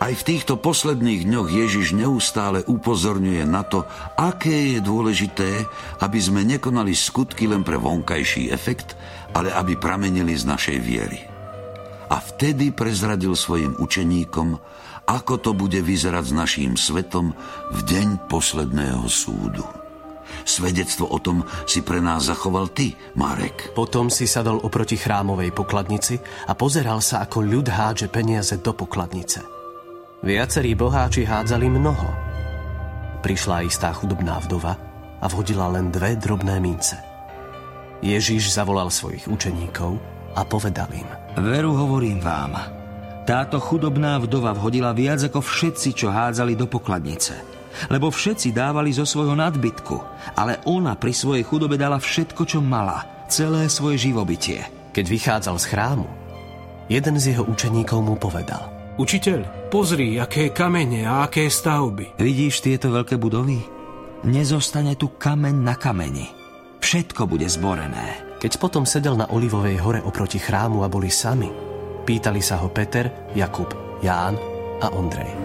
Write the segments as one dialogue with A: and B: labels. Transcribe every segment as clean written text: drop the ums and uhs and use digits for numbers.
A: Aj v týchto posledných dňoch Ježiš neustále upozorňuje na to, aké je dôležité, aby sme nekonali skutky len pre vonkajší efekt, ale aby pramenili z našej viery. A vtedy prezradil svojim učeníkom, ako to bude vyzerať s naším svetom v deň posledného súdu. Svedectvo o tom si pre nás zachoval ty, Marek.
B: Potom si sadol oproti chrámovej pokladnici a pozeral sa, ako ľud hádže peniaze do pokladnice. Viacerí boháči hádzali mnoho. Prišla istá chudobná vdova a vhodila len 2 drobné mince. Ježiš zavolal svojich učeníkov a povedal im:
C: Veru hovorím vám, táto chudobná vdova vhodila viac ako všetci, čo hádzali do pokladnice. Lebo všetci dávali zo svojho nadbytku, ale ona pri svojej chudobe dala všetko, čo mala, celé svoje živobytie.
B: Keď vychádzal z chrámu, jeden z jeho učeníkov mu povedal:
D: Učiteľ, pozri, aké kamene a aké stavby.
C: Vidíš tieto veľké budovy? Nezostane tu kameň na kameni. Všetko bude zborené.
B: Keď potom sedel na Olivovej hore oproti chrámu a boli sami, pýtali sa ho Peter, Jakub, Ján a Ondrej.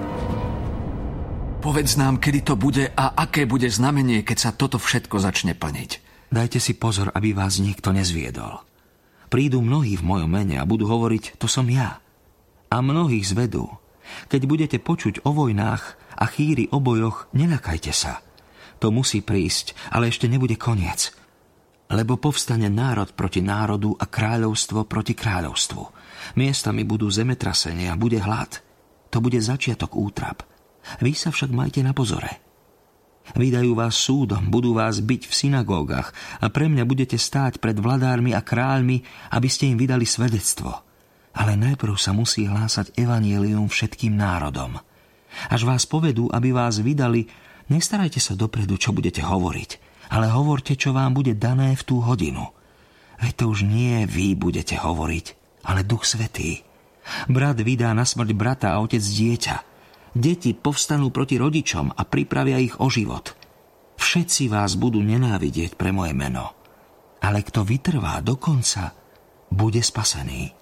E: Povedz nám, kedy to bude a aké bude znamenie, keď sa toto všetko začne plniť.
C: Dajte si pozor, aby vás nikto nezviedol. Prídu mnohí v mojom mene a budú hovoriť, to som ja. A mnohých zvedú. Keď budete počuť o vojnách a chýri o bojoch, neľakajte sa. To musí prísť, ale ešte nebude koniec. Lebo povstane národ proti národu a kráľovstvo proti kráľovstvu. Miestami budú zemetrasenia, bude hlad. To bude začiatok útrap. Vy sa však majte na pozore. Vydajú vás súdom, budú vás biť v synagógach a pre mňa budete stáť pred vladármi a kráľmi, aby ste im vydali svedectvo. Ale najprv sa musí hlásať evanjelium všetkým národom. Až vás povedú, aby vás vydali, nestarajte sa dopredu, čo budete hovoriť, ale hovorte, čo vám bude dané v tú hodinu. Veď to už nie vy budete hovoriť, ale Duch Svätý. Brat vydá na smrť brata a otec dieťa. Deti povstanú proti rodičom a pripravia ich o život. Všetci vás budú nenávidieť pre moje meno. Ale kto vytrvá do konca, bude spasený.